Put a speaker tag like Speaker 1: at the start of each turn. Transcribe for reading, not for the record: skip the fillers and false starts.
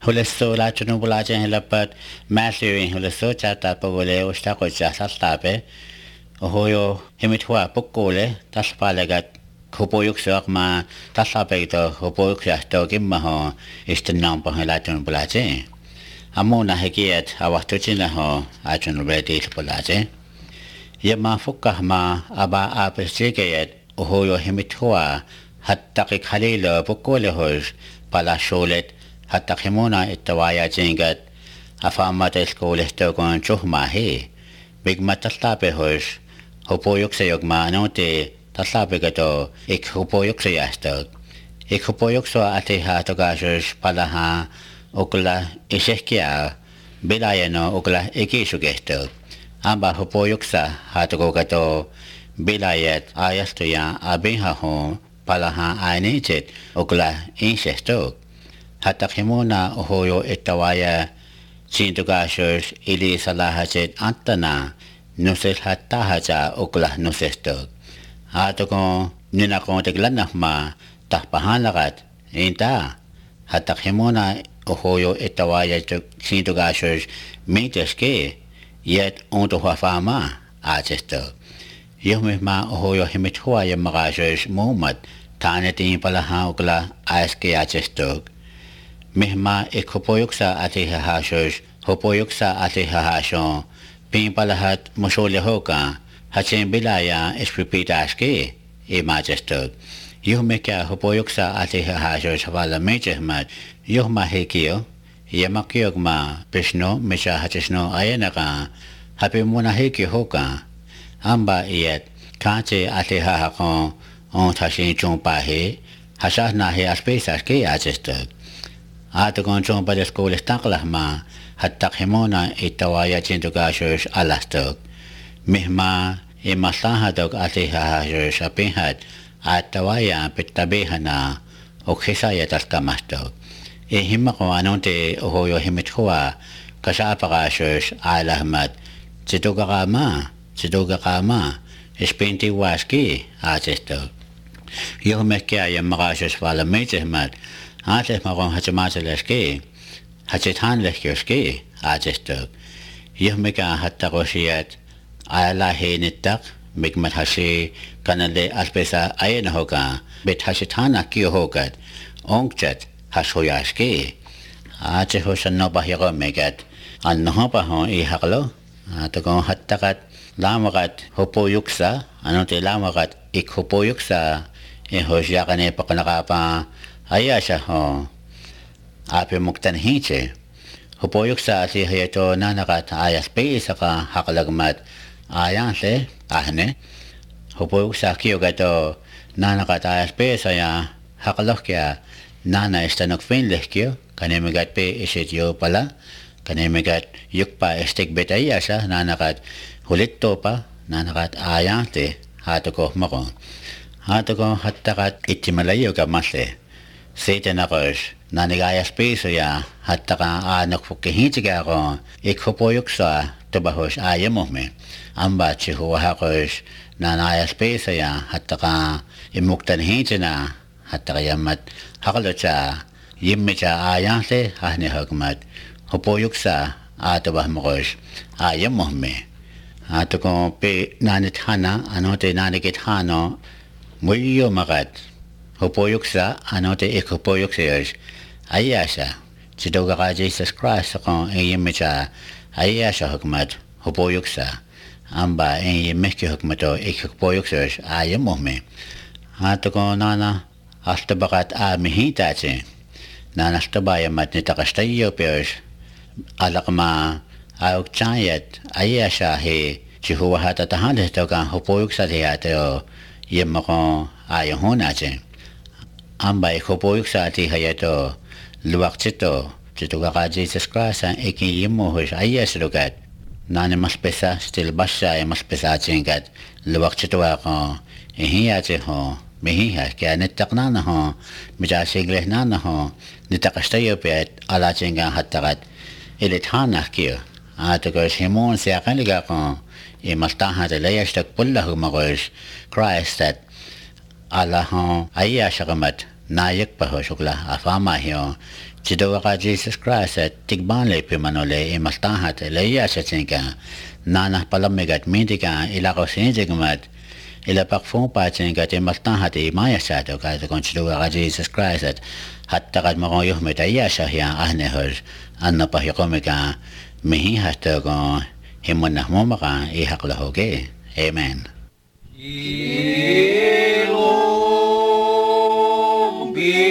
Speaker 1: Hulesso la chunu bula chen helapat Matthew hulesso chata pagole usta ko cha sastape ohoyo himitwa pokole taspalegat Hopoyuk sak ma tasape to hopoyuk sa to kimma ho istinang panghala chunu bula chen Amona hekiet awatuchin na ho achun ready bula chen Yama fukah ma aba apesikeet ohoyo himitwa hatta ki khalilo pokole hos pala sholet hatta khimona ittawaya jingat afamat skole to kon chuhma he big matastape hos hopoyuk se yogma anote tasape gato ik hopoyuk se yastok ik hopoyuk so ate ha to gash pala ha okla ishehkia belayano okla ekishugestok amba hopoyuk sa hatogo gato belayet ayastoya abeha ho pala ha ainichet okla inshestok hatta khimona ohoyo ittawaya chintugashosh ili salahachet antana nuses hatta haja okla nusestok hatogo ninakon teglanahma tahpahanagat inta hatta khimona ohoyo ittawaya chintugashosh miteske yet onto hafama achestok yomma ohoyo himitwa yamagashosh mumat tanetin palaha okla aske achestok Mihma ekopoyuksa ati hahashosh, hopoyuksa ati hahashon, pin palahat mosole hoka, hachen bilaya espripitaske, imajestog. Yuhmeka hopoyuksa ati hahashosh vala mejehmat, yuhma hekio, yamakyogma, pishno, misha hachishno ayenaka, hapimuna heki hoka, amba iyet, kache ati hahakon, on tashin chumpahe, hashahna he aspesaske ajestog. Atagon chon pa skole staklah ma hatta khimona itawaya chintugashosh alastok mihma imasahadok atihahashosh apinhat atawaya pitabehana okhesaya taskamastok himako anonte ohoyo himitkhwa kasapagashosh alahmat chitugakama ispinti waski achestok yohmekya yamagashosh vala mejehmat Ates magon hachamaselesке, hachetan leskioske, achestok. Yuhmeka hattagoshiat, ala henitak, migmat hashi, kanale aspesa ayenahoka, bet hashitana kiohokat, onkchat, hashoyaske. Achehoshan no bahiro megat, an nohopahon I haglo, atagon hattakat, lamagat hopoyuksa, anote lamagat ik hopoyuksa, hosyakane pakanakapa, Ayasha ho ape muktan hinche hopoyuk sa ati hayato nanakat ayas pe saka hakalagmat ayanse ahne hopoyuk sa kiyogato nanakat ayas pe saya hakalokya nana istanok finlehkyo kanemigat pe isityo pala kanemigat yukpa estik betayasha nanakat hulitto pa nanakat ayante hatoko mako hatoko hattakat itimalayo ka masle Satan akosh nanigayas peso ya hattaka anak fukihintiga ko ikhopoyuk sa tubahosh ayamohme amba chihuahakosh nanayas peso ya hattaka imuktan hintina hattaka yamat hakalocha yimmecha ayanse ahne hagmat hopoyuk sa atubah mokosh ayamohme atoko pe nanithana anote nanigithano muyo magat Hopoyuksa anote ekopoyukseyosh ayasha chidoga Jesus Christ kon yimicha ayasha hukmat hopoyuksa amba yimeki hukmato ekopoyukseyosh ayamohme hatoko nana astabagat amihitache nana astabaya matnitakastayo peyosh alakma aukchayat ayasha he chihuahata tahande toka hopoyuksa teateo yimako ayahonache Amba ekopoyuk sa ati hayato luwak chito ka Jesus Christ ang ikiyimo hosh ayas lugat nani mas pesa still basya mas pesa chingat luwak chito ako ihiya ho mihiha kaya nitakna na ho mijasigles na ho nitakastayo pet ala chingang hatakat ilithana kiyo atakos himon siya kaniga ko imastahan talayas takpulla humakosh Christ that ala ho ayas akamat nayak pa ho shukla afama hiyo chido ka Jesus Christ at tigban le pimanole imastahat le ya sa tinka nana palamigat mintika ila ko sinjigmat ila pakfong pa tinka imastahat maya sa to ka kon chido ka Jesus Christ at hatta kad mo yo metaya sa hiya ahnehol anna pa hikomika mihi hatta ko himona mo maka ihakla hoge amen.
Speaker 2: Ilum